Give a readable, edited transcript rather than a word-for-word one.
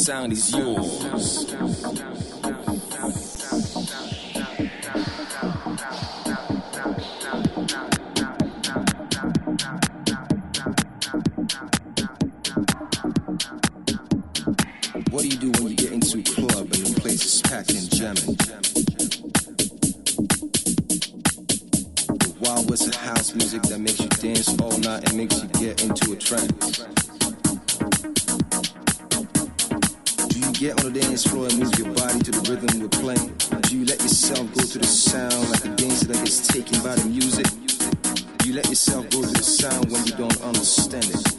sound is yours. What do you do when you get into a club and the place is packed and jamming? The Wild West of house music that makes you dance all night and makes you get into a trance. Do you get on the dance floor and move your body to the rhythm we're playing? Do you let yourself go to the sound like a dancer that gets taken by the music? Do you let yourself go to the sound when you don't understand it?